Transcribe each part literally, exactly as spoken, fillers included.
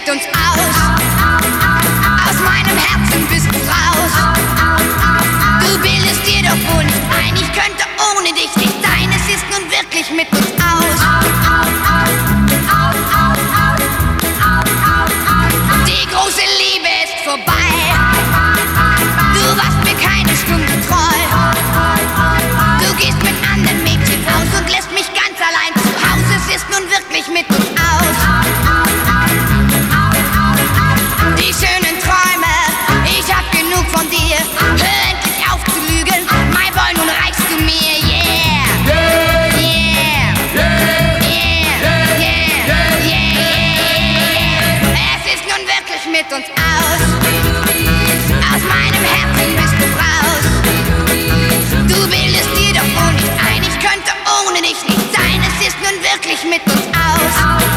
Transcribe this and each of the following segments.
uns aus. Aus meinem Herzen bist du raus. Du bildest dir doch wohl nicht ein, ich könnte ohne dich nicht sein. Es ist nun wirklich mit uns aus. Die große Liebe ist vorbei. Du warst mir keine Stunde treu. Du gehst mit anderen Mädchen aus und lässt mich ganz allein zu Hause. Es ist nun wirklich mit uns aus. Die schönen Träume, ich hab genug von dir. Hör endlich auf zu lügen, mein Boy, nun reichst du mir, yeah. Yeah, yeah, yeah, yeah, yeah. Es ist nun wirklich mit uns aus. Aus meinem Herzen bist du raus. Du bildest dir doch wohl nicht ein, ich könnte ohne dich nicht sein. Es ist nun wirklich mit uns aus.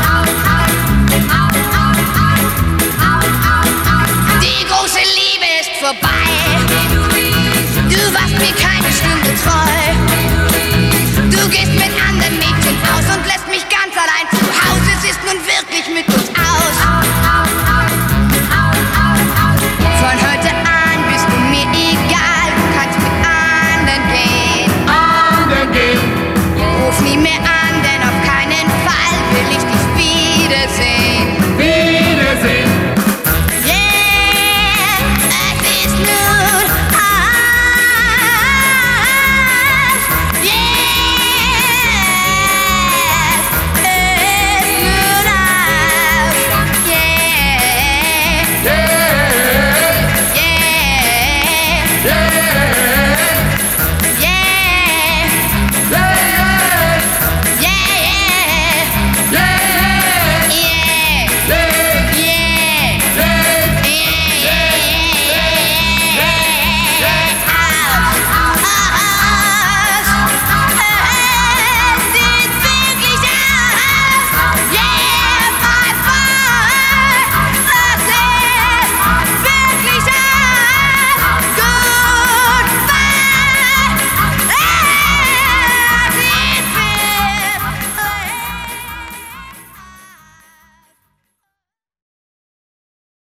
Die große Liebe ist vorbei. Du warst mir keine Stunde treu. Du gehst mit anderen Mädchen aus und lässt mich ganz allein zu Hause. Es ist nun wirklich mit uns aus. Von heute an bist du mir egal. Du kannst mit anderen gehen. Anderen gehen. Ruf nie mehr an.